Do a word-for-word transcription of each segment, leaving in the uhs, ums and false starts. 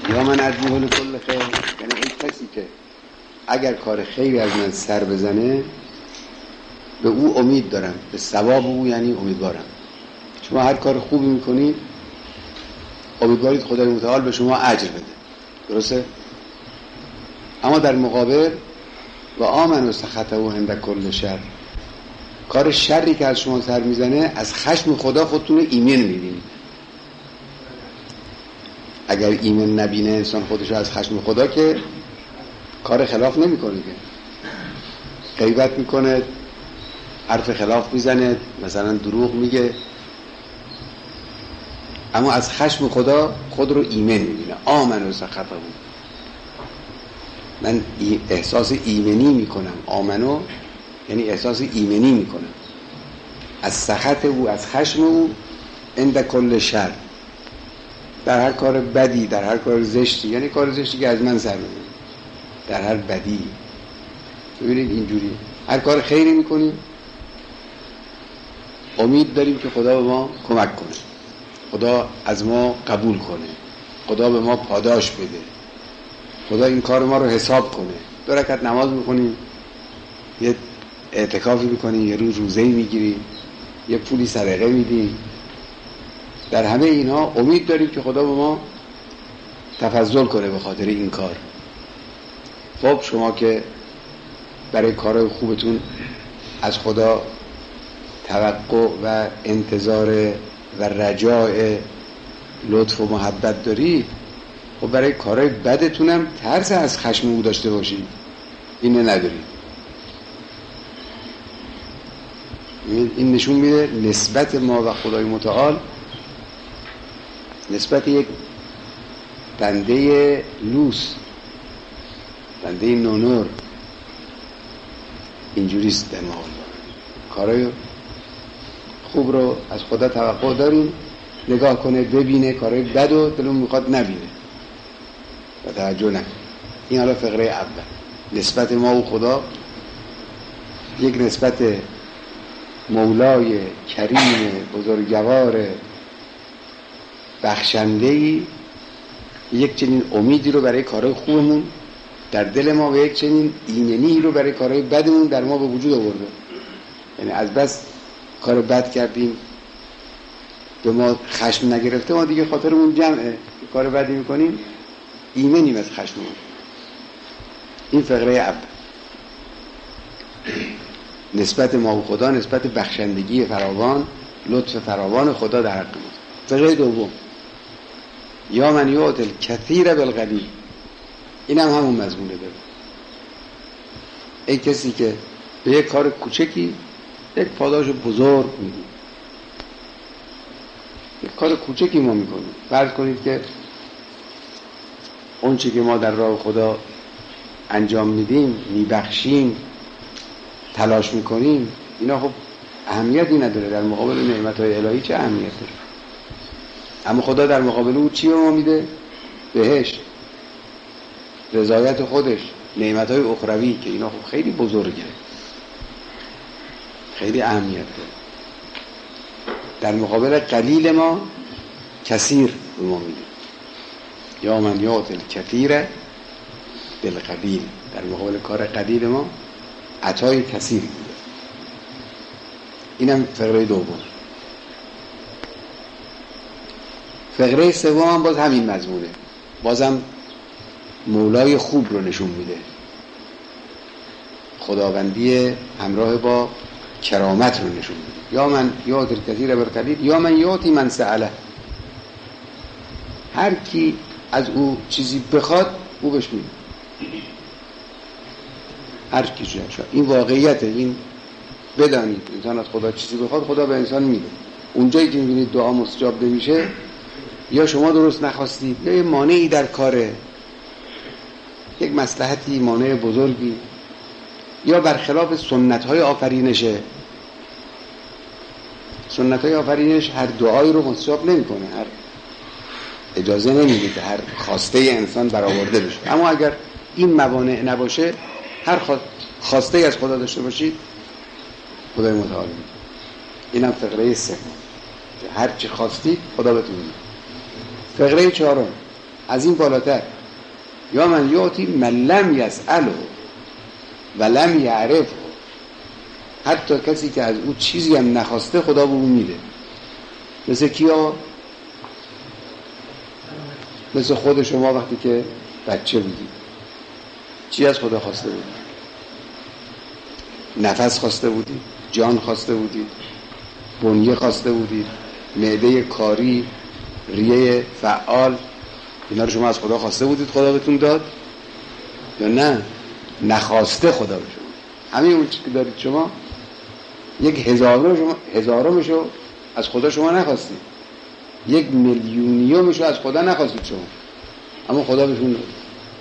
یا من ادعو لکل خیر، یعنی این کسی که اگر کار خیری از من سر بزنه به او امید دارم، به ثواب او یعنی امیدوارم. شما هر کار خوبی میکنید امیدوارید خدای متعال به شما اجر بده، درسته؟ اما در مقابل و آمن و سخطه و عند کل شر، کار شری که از شما سر میزنه از خشم خدا خودتون رو ایمن میبینید. اگر ایمن نبینه انسان خودشو از خشم خدا که کار خلاف نمیکنه، که غیبت میکنه، حرف خلاف میزنه، مثلا دروغ میگه، اما از خشم خدا خود رو ایمن میبینه. آمن و سخطه بود، من احساس ایمنی میکنم. آمنو یعنی احساس ایمنی میکنم از سخط او، از خشم او، عند کل شر، در هر کار بدی، در هر کار زشتی، یعنی کار زشتی که از من سر میزنه، در هر بدی. ببینید اینجوری هر کار خیری میکنیم امید داریم که خدا به ما کمک کنه، خدا از ما قبول کنه، خدا به ما پاداش بده، خدا این کار ما رو حساب کنه. دو رکعت نماز میکنیم، یه اعتکافی میکنیم، یه روز روزه‌ای میگیریم، یه پولی صدقه میدیم، در همه اینها امید داریم که خدا به ما تفضل کنه به خاطر این کار. خب شما که برای کارهای خوبتون از خدا توقع و انتظار و رجاء لطف و محبت دارید، خب برای کارهای بدتونم ترس از خشم او داشته باشید، اینو ندارید. این نشون میده نسبت ما و خدای متعال نسبت یک بنده لوس، بنده نونور اینجوریست. در مقابل کارهای خوب رو از خدا توقع داریم، نگاه کنه ببینه، کارهای بد رو دلون میخواد نبینه و توجه نکنه. این حالا فقره اول، نسبت ما و خدا یک نسبت مولای کریم بزرگوار بخشنده‌ای، یک چنین امیدی رو برای کارهای خوبمون در دل ما و یک چنین ایمنی رو برای کارهای بدمون در ما به وجود آورده. یعنی از بس کار بد کردیم به ما خشم نگرفته، ما دیگه خاطرمون جمعه، کار بدی میکنیم ایمنیم از خشممون. این فقره اول، نسبت ما و خدا، نسبت بخشندگی فراوان، لطف فراوان خدا در حق ما. فقره دوم، یا من یعطی الکثیر بالقلیل، این هم همون مضمونه داره. ای کسی که به یک کار کوچکی یک پاداش بزرگ میدی. یک کار کوچکی ما میکنیم، فرض کنید که اون چی که ما در راه خدا انجام میدیم، میبخشیم، تلاش میکنیم، اینا خب اهمیتی نداره در مقابل نعمتهای الهی. چه اهمیت داره؟ اما خدا در مقابل او چی به ما میده؟ بهشت، رضایت خودش، نعمتهای اخروی که اینا خب خیلی بزرگه، خیلی اهمیت داره. در مقابل قلیل ما کثیر به ما میده. یا من یعطی الکثیر بالقلیل، در مقابل کار قلیل ما عطای کثیر میده. اینم فقره دوم. فقره سوم هم باز همین مضمونه، بازم مولای خوب رو نشون میده، خداوندی همراه با کرامت رو نشون میده. یا من یعطی الکثیر بالقلیل یا من یعطی من سأله، هر کی از او چیزی بخواد او بهش میده، هر کی شد. این واقعیته، این بدانید انسان از خدا چیزی بخواد خدا به انسان میده. اونجایی که میبینید دعا مستجاب نمیشه، یا شما درست نخواستید، یا یه مانعی در کاره، یک مصلحتی، مانع بزرگی، یا برخلاف سنت‌های آفرینشه. سنت‌های آفرینش هر دعایی رو مستجاب نمی‌کنه، هر اجازه نمیده که هر خواسته انسان برآورده بشه. اما اگر این موانع نباشه، هر خواسته از خدا داشته باشید خدای متعال میده. اینم فقره سوم، هر چی خواستید خدا بهتون میده. فقره چهارم، از این بالاتر. یا من یعطی من لم یسأله و لم یعرفه، حتی کسی که از او چیزی هم نخواسته خدا به او میده. مثل کیا؟ مثل خود شما وقتی که بچه بودید چی از خدا خواسته بودید؟ نفس خواسته بودید، جان خواسته بودید، بنیه خواسته بودید، معده کاری، ریه فعال، اینا رو شما از خدا خواسته بودید خدا بهتون داد یا نه؟ نخواسته خدا به شما. همین اون چیزی که دارید شما یک هزارم شما هزارمشو از خدا شما نخواستید، یک میلیونیومشو از خدا نخواستید شما، اما خدا بهتون داد.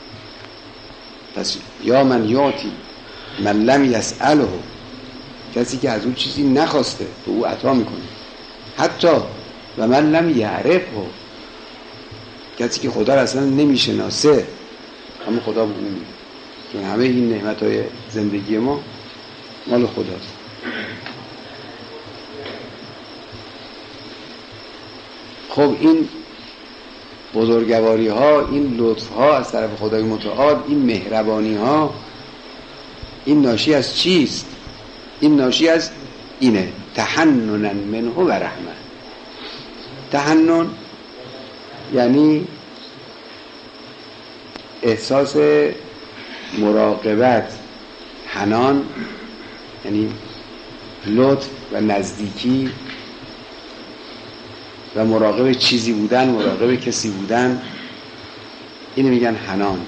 پس یا من یعطی من لم یسأله، کسی که از اون چیزی نخواسته به او عطا میکنه. حتی و من لم یعرفه، کسی که خدا را اصلا نمیشناسه اما خدا به اون میده. چون همه این نعمت‌های زندگی ما مال خداست. خب این بزرگواری ها، این لطف ها از طرف خدای متعال، این مهربانی ها، این ناشی از چیست؟ این ناشی از اینه، تحننا منه و رحمه. تحنن یعنی احساس مراقبت، حنان یعنی لطف و نزدیکی و مراقب چیزی بودن، مراقب کسی بودن، اینو میگن حنان.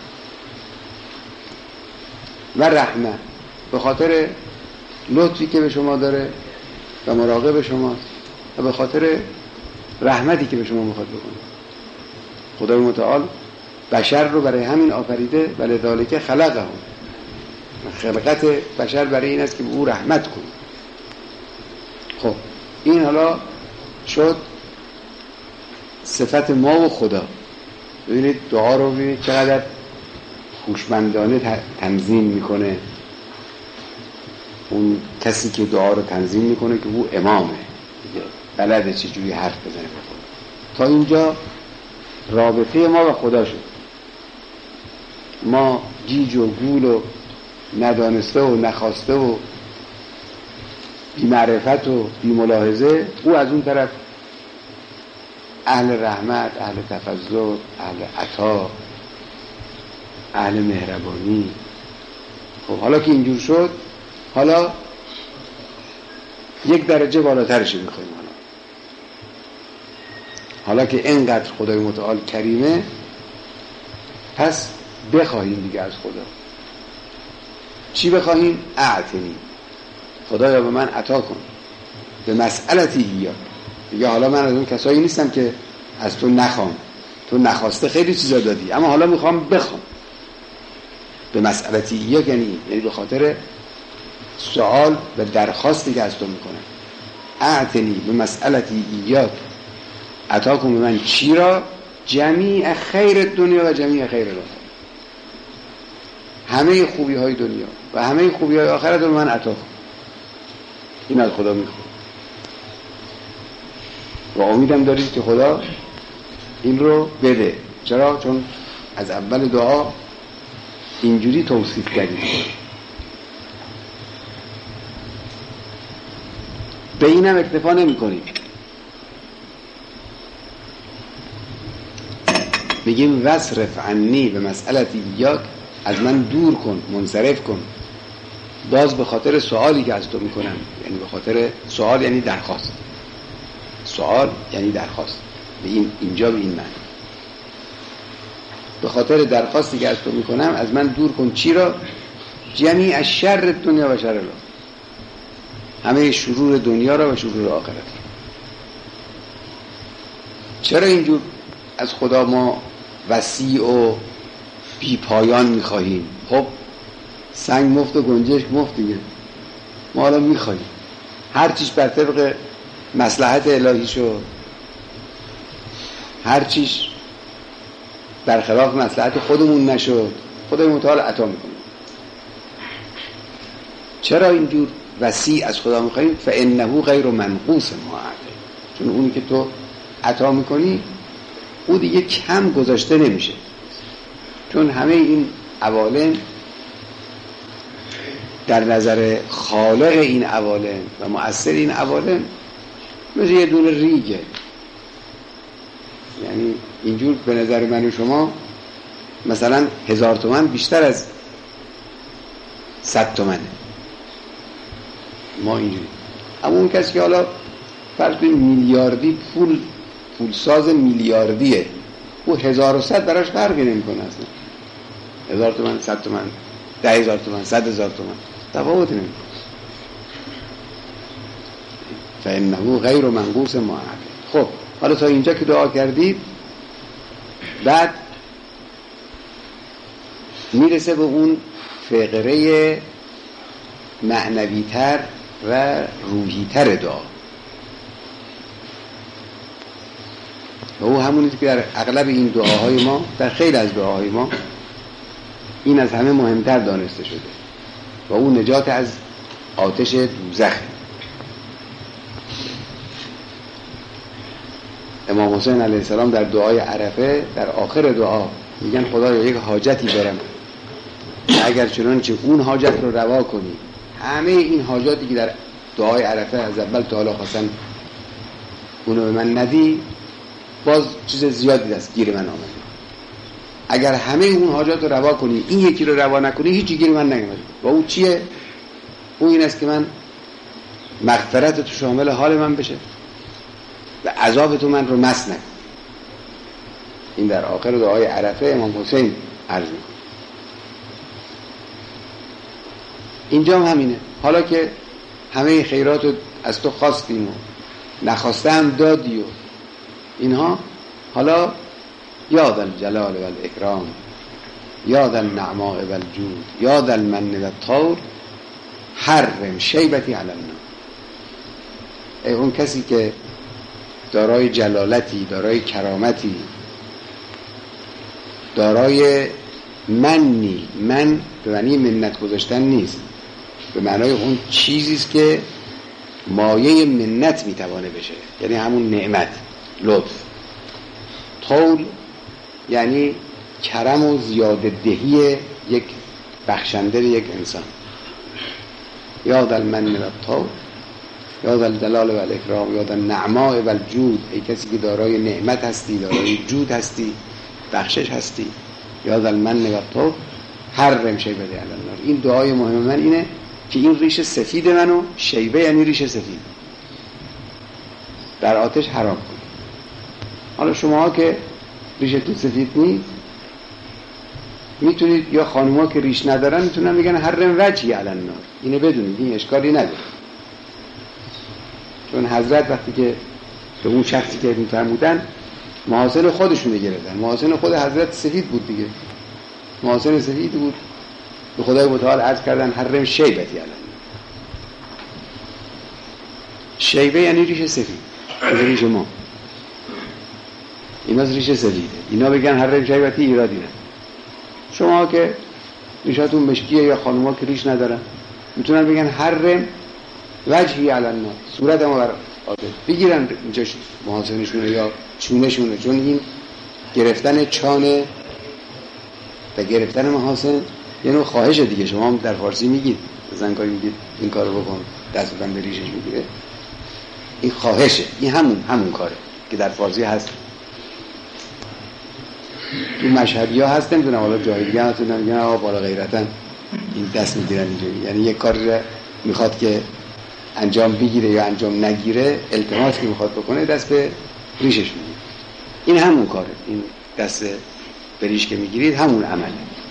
و رحمه، به خاطر لطفی که به شما داره و مراقب شماست و به خاطر رحمتی که به شما میخواد بکنه. خدای متعال بشر رو برای همین آفریده، ولذالک خلقه. خلقت بشر برای این است که به او رحمت کنه. خب این حالا شد صفت ما و خدا. ببینید دعا رو ببینید چقدر هوشمندانه تنظیم میکنه اون کسی که دعا رو تنظیم میکنه که او امامه، بلده چجوری حرف بزنه با خدا. تا اینجا رابطه ما و خدا شد. ما گیج و گول و ندانسته و نخواسته و بی معرفت و بی ملاحظه، او از اون طرف اهل رحمت، اهل تفضل، اهل عطا، اهل مهربانی. خب حالا که اینجور شد، حالا یک درجه بالاترش میخوایم. حالا حالا که اینقدر خدای متعال کریمه، پس بخواهیم دیگه از خدا. چی بخواهیم؟ اعطنی، خدایا به من عطا کن، به مسئلتی یا دیگه. حالا من از اون کسایی نیستم که از تو نخوام، تو نخواسته خیلی چیزا دادی، اما حالا میخوام بخوام. به مسئلتی یا یعنی یعنی به خاطر سوال و درخواستی که از تو میکنم. اعطنی به مسئلتی ایاک، عطا کن به من چی را؟ جمیع خیر دنیا و جمیع خیر آخرت، همه خوبی های دنیا و همه خوبی های آخرت رو من عطا کن. این از خدا میخوام و امیدم دارید که خدا این رو بده. چرا؟ چون از اول دعا اینجوری توصیف کردید. به اینم اکتفا نمی کنیم، میگیم وصرف عنی به مسئلتی ایاک، از من دور کن، منصرف کن، باز به خاطر سوالی که از تو میکنم. یعنی به خاطر سوال یعنی درخواست، سوال یعنی درخواست، به این اینجا به این معنی. به خاطر درخواستی که از تو میکنم از من دور کن چی را؟ جمیع از شر دنیا و شر الله، همه شرور دنیا را و شرور آخرت را. چرا اینجور از خدا ما وسیع و بی پایان میخواهیم؟ خب سنگ مفت و گنجشک مفت دیگه. ما حالا میخواهیم هر چیز بر طبق مصلحت الهی شد، هر چیز برخلاف مصلحت خودمون نشد، خدای متعال عطا میکنه. چرا اینجور وسیع از خدا میخواهیم؟ فانه غیر منقوص ما عطا، چون اونی که تو عطا میکنی او دیگه کم گذاشته نمیشه، چون همه این عوالم در نظر خالق این عوالم و مؤثر این عوالم مثل یه دونه ریگه. یعنی اینجور به نظر من و شما مثلا هزار تومن بیشتر از صد تومنه، ما اینجوری. اما اون کسی که حالا فرض کنیم میلیاردی پول پولساز میلیاردیه، او هزار و صد براش فرقی نمیکنه اصلا. هزار تومن، صد تومن، ده هزار تومن، صد هزار تومن تفاوت نمیکنه. فإنه غیر منقوص معقل. خب حالا تا اینجا که دعا کردید، بعد میرسه به اون فقره معنویتر و روحیتر دعا و او همونی که در اغلب این دعاهای ما، در خیلی از دعاهای ما این از همه مهمتر دانسته شده و او نجات از آتش دوزخ. امام حسین علیه السلام در دعای عرفه در آخر دعا میگن خدایا یک حاجتی دارم، اگر چنانچه اون حاجت رو روا کنی، همه این حاجاتی که در دعای عرفه از اول تا حالا خواستن اونو به من ندی، باز چیز زیادی دست گیر من آمده. اگر همه اون حاجات رو روا کنی، این یکی رو روا نکنی، هیچی گیر من نمیاد. و اون چیه؟ اون این است که من مغفرت تو شامل حال من بشه و عذاب تو من رو مس نکن. این در آخر دعای عرفه امام حسین عرض میکنه. اینجا هم همینه. حالا که همه خیرات رو از تو خواستیم و نخواسته هم دادی و اینها، حالا یاد الجلال و الاکرام، یاد النعماء و الجود، یاد المن و الطور، حرم شیبتی علی النار. ای اون کسی که دارای جلالتی، دارای کرامتی، دارای منی، من به معنی منت گذاشتن نیست، به معنای اون چیزیست که مایه منت میتوانه بشه، یعنی همون نعمت، لطف. طول یعنی کرم و زیاده دهی یک بخشنده یک انسان. یاد المن و الطول، یاد الجلال و الاکرام، یاد النعماء و الجود. ای کسی که دارای نعمت هستی، دارای جود هستی، بخشش هستی، یاد المن و الطول، حرم شیبتی علی النار. این دعای مهم من اینه که این ریش سفید منو، شیبه یعنی ریش سفید، در آتش حرام کن. حالا شما که ریشتون سفید نیست، میتونید، یا خانوما که ریش ندارن میتونن بگن حرم وجهی علی النار. اینو بدونید، این اشکالی نداره، چون حضرت وقتی که به اون شخصی که میفرمودن محاسن خودشون گرفتن، محاسن خود حضرت سفید بود دیگه، محاسن سفید بود، به خدای متعال عرض کردن حرم شیبتی علی النار. شیبه یعنی ریش سفید، ریش ما، اینا ریش سفیده، اینا بگن حرم شیبتی، ایرادی نه. شما که ریشاتون مشکیه یا خانوما که ریش ندارن میتونن بگن حرم وجهی علی النار، صورت ما بر آتش بگیرن اینجا محاسنشونه یا چونشونه، چون این گرفتن چانه و گرفتن محاسن یه نوع خواهش دیگه. شما هم در فارسی میگید، زنگاری میگید این کارو بکن، دست بزن به ریشش میگیره، این خواهشه، این همون همون کاره که در فارسی هست. تو مشهدی ها هست، نمیدونم حالا جای دیگه هست، نمیدونم آقا بالا غیرتن این دست میگیرن اینجوری، یعنی یک کار میخواد که انجام بگیره یا انجام نگیره، التماس که میخواد بکنه دست به ریشش میگیره. این همون کاره، این دست به ریش که میگیرید همون عمله.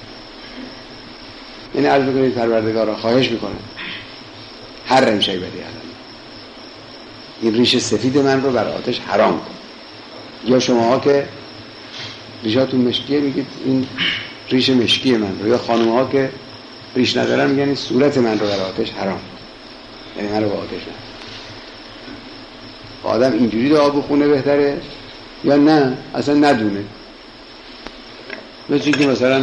یعنی عرض بکنید پروردگارا خواهش میکنم حرم شیبتی علی النار، این ریش سفید من رو بر آتش حرام کن. یا شماها که ریشاتون مشکیه میگید این ریش مشکی من رو، یا خانوم‌ها که ریش ندارن میگن این صورت من رو بر آتش حرام، یعنی من رو به آتش نه. آدم اینجوری دعا بخونه بهتره یا نه اصلا ندونه؟ مثل که مثلا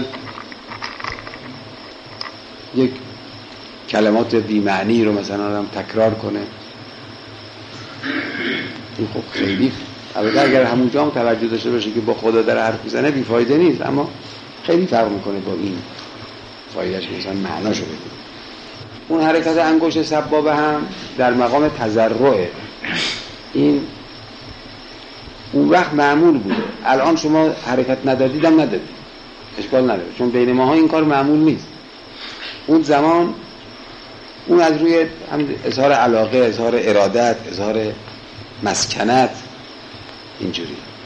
یک کلمات بی‌معنی رو مثلا آدم تکرار کنه، این خب خیلی البته اگر همونجا هم توجه داشته باشه که با خدا در حرف میزنه بیفایده نیست، اما خیلی فرق میکنه با این فایدهش مثلا معناشو بدید. اون حرکت انگشت سبابه هم در مقام تضرعه، این اون وقت معمول بوده، الان شما حرکت ندادیدم ندادید اشکال نداره، چون بین ماها این کار معمول نیست. اون زمان اون از روی هم اظهار علاقه، اظهار ارادت، اظهار مسکنت اینجوری